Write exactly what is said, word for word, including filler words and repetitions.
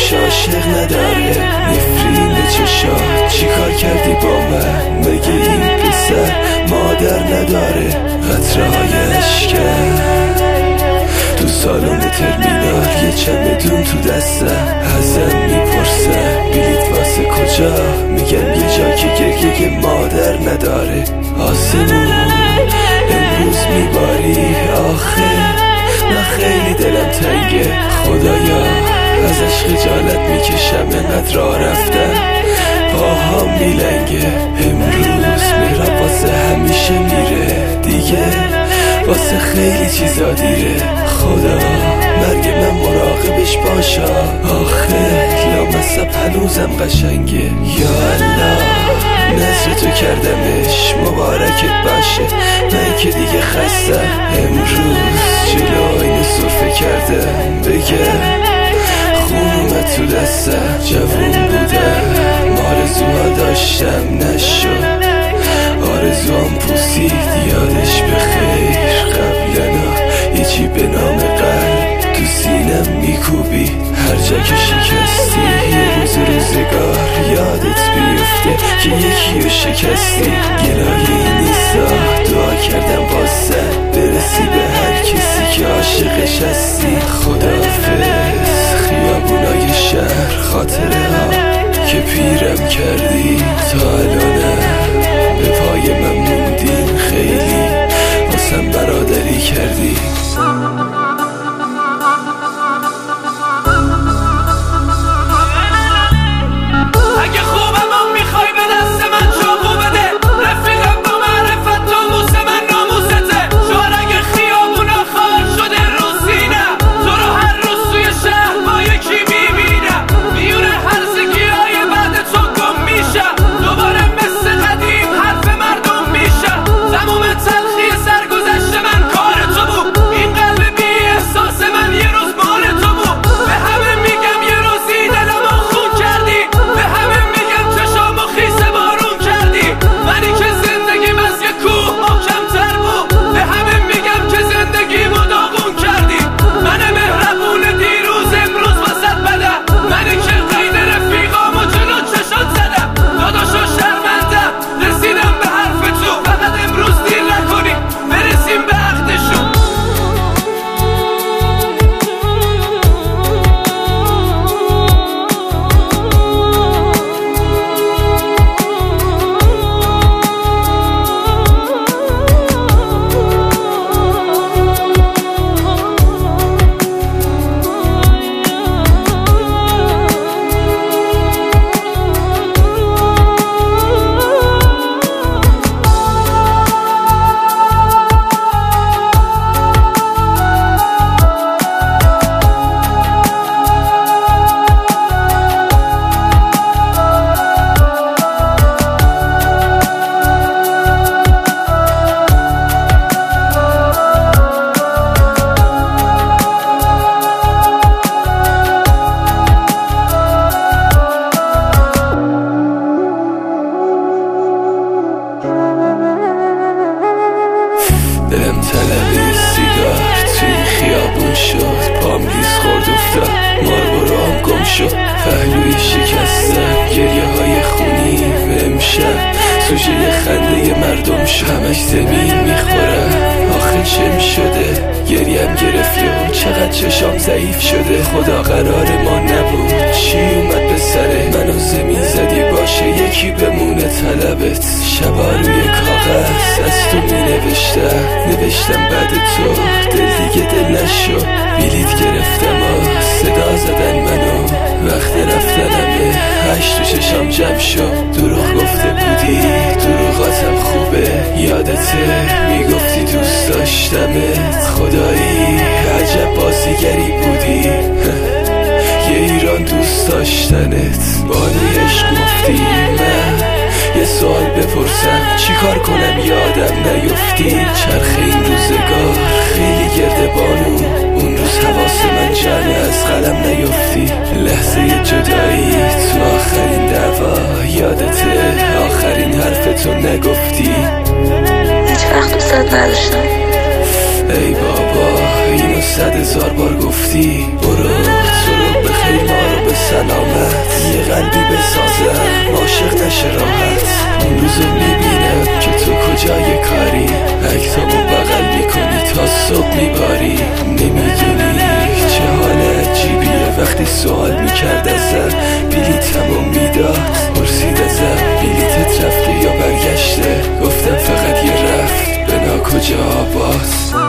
باش عاشق نداره. نفرین چشات چی کار کردی با من؟ مگه این پسر مادر نداره؟ قطره های اشکم تو سالن ترمینال، یه چمدون تو دستم، ازم میپرسم بلیط واسه کجا؟ میگم یه جا که گریه مادر نداره. آسمون امروز میباری آخه، من خیلی دلم تنگه خدایا، ازش خجالت میکشم انقدر راه رفتم، پاهام میلنگه. امروز میرم واسه همیشه میره دیگه، واسه خیلی چیزا دیره. خدا مرگ من مراقبش باشا، آخه لامصب هنوزم قشنگه. یا الله نظر تو کردمش مبارکت باشه، من که دیگه خستم. امروز جلو آینه سرفه کردم، بگم خون اومد تو دستم. جوون بودم آرزوها داشتم نشد، آرزوام پوسید یادش بخیر. قبلنا یکی به نام قلب تو سینم میکوبی، هر جا که شکستی یه روز روزگار یادت بیفته که یکی رو شکستی. گلایه نیستا دعا کردم واسه برسی به هر کسی که عاشقش هستی. خداحافظ خیابونای شهر، خاطره ها که پیرم کردی، تا الانم به پای من موندین. خیلی واسم برادری کردی. اگه خوبم هم میخوای به دست من چاقو بده، رفیقم با معرفت تو موس من ناموسته. شهر اگه خیابونا خار شده رو سینم، تو رو هر روز توی شهر با یکی میبینم. میونه هر زگی های بعد تو گم میشم، دوباره مثل قدیم حرف مردم میشم. تموم تلخی سرگذشت من کار تو بود، این قلب بی احساس من یه روز مال تو بود. به همه میگم یه روزی دلمو خون کردی، به همه میگم چشامو خیسه بارون کردی. منی که زندگیم از یه کوه محکم‌تر بود، به همه میگم که زندگیمو داغون کردی. من مهربون دیروز امروز واسط بدم، منی که قید رفیقامو جلو چشات زدم. داداشو شرمندم رسیدم به حرف تو، فقط امروز دیر نکنی برسیم به عقدشون. دلم طلبه سیگار توی این خیابون شد، پام لیز خورد افتاد، ماربورام گم شد، پهلوی شکستم، گریه های خونی و امشب سوژه خنده مردم شد. همش زمین میخورم آخه چه میشده؟ گریم گرفتی و چقدر چشام ضعیف شده. خدا قرار ما نبود، چی اومد به سره منو زمین زدی باشه یکی بمونه طلبت. شبا روی کاغذ از تو می نوشتم، نوشتم بعد تو دل دیگه دل نشو. بلیط گرفتم و صدا زدن منو، وقت رفتنمه هشت تو چشام جمع شد. دروغ گفته بودی دروغاتم خوبه، یادته میگفتی دوست داشتمت. خدایی عجب بازیگری بودی، یه ایران دوست داشتنت. بانی عشق گفتی من یه سوال بپرسم، چی کار کنم یادم نیفتی؟ چرخ این روزگار خیلی گرده بانو، اون روز حواس من جمعه از قلم نیفتی. لحظه جدایی تو آخرین دعوا یادته، آخرین حرف تو نگفتی. هیچ وقت دوست نداشتم. ای بابا اینو صد هزار بار گفتی. برو تو رو بخیر ما رو به سلامت یه قلبی بسازم عاشق نشه راحت. اون روزو میبینم که تو کجای کاری، عکسامو بغل میکنی تا صبح میباری. نمیدونی چه حال عجیبیه وقتی سوال میکرد ازم بلیتمو میداد. پرسید ازم بلیتت رفته یا برگشته، گفتم فقط یه رفت بنا کجا باز.